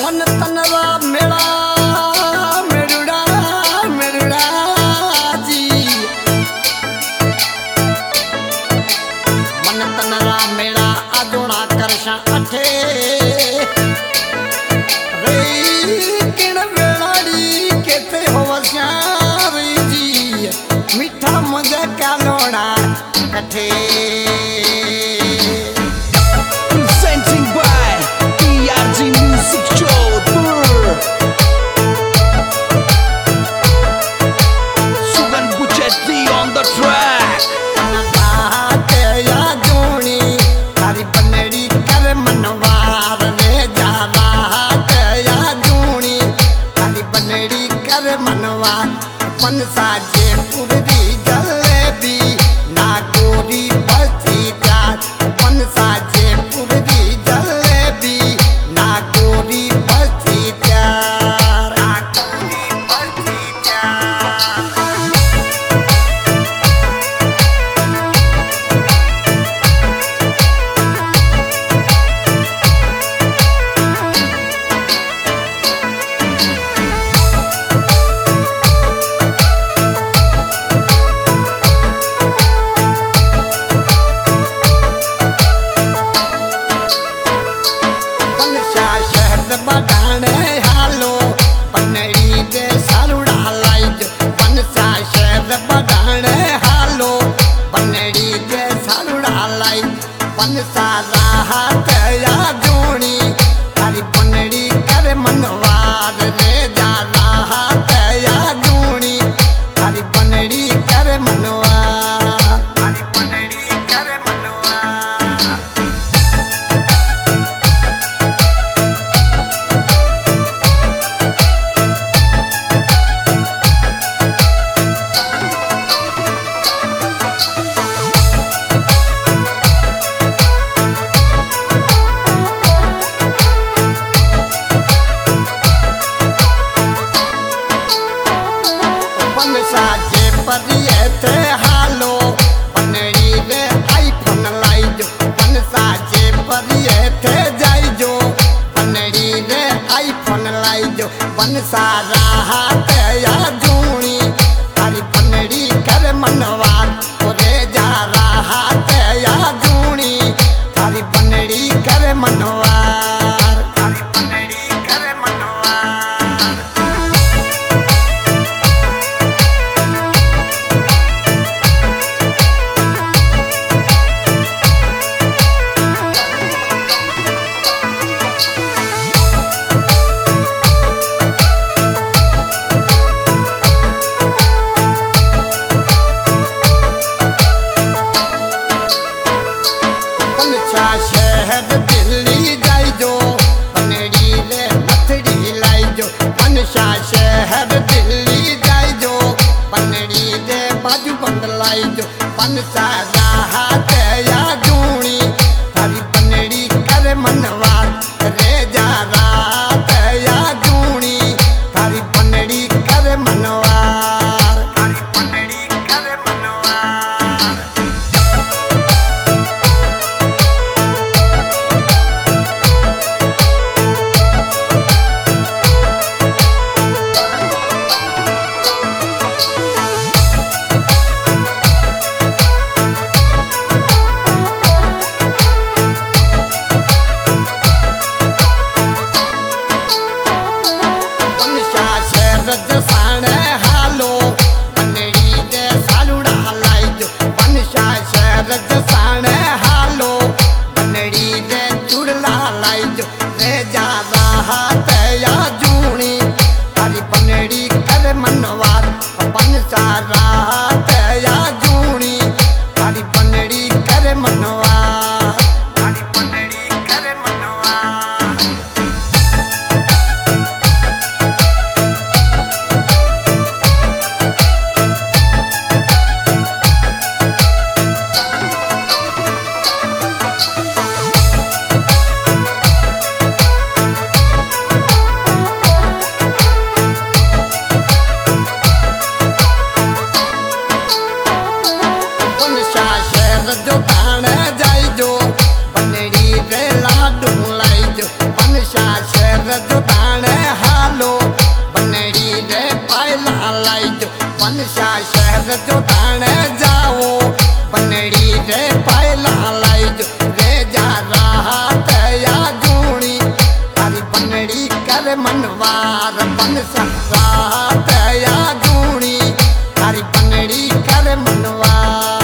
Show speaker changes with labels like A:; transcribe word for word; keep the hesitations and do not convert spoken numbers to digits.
A: मन तनवा मेरा मेरुड़ा मेरुड़ा जी मन तनवा मेरा अजोड़ा करशा अठे रे किण वेलाड़ी केते होवस्या रे जी मीठा मुझे कालोड़ा कठे मनसा जयपुर दी जलेबी नागौरी बस्ती चाट मनसा जयपुर दी जलेबी नागौरी बस्ती चाट नागौरी बस्ती चाट बडाने हालो पनड़ी दे सारुड़ा लाइज बनसा शहर बडाने हालो पनड़ी दे सारुड़ा लाइज बनसा राहत या जोड़ी तारी पनड़ी कर मनवार ले जा राहत या जोड़ी तारी पनड़ी कर मनवार तारी पनड़ी कर मनवार परिये थे हालो पनड़ी दे आई फन लाइजो बनसा जे परिये थे जाइजो पनड़ी दे आई फन लाइजो बनसा राहत या जूणी तारी पनड़ी कर मनवार ओरे जा राहत या जूणी तारी पनड़ी कर मनवार तारी पनड़ी कर मनवार शहर दिल्ली जाइजो पनड़ी ले पथड़ी लाइजो मनसा शहर दिल्ली जाइजो पनड़ी दे बाजू बंद लाइजो बनसा राहत या जूणी तारी पनड़ी कर मनवार रे जा राहत या जूणी तारी पनड़ी कर मनवार तारी पनड़ी कर मनवार लाई जो बनसा शहर जो थाने जाओ बनड़ी रे पायला लाई जो रे जा रहा या जूनी तारी बनड़ी कर मनवार बनसा रात या जूनी तारी बनड़ी कर मनवार।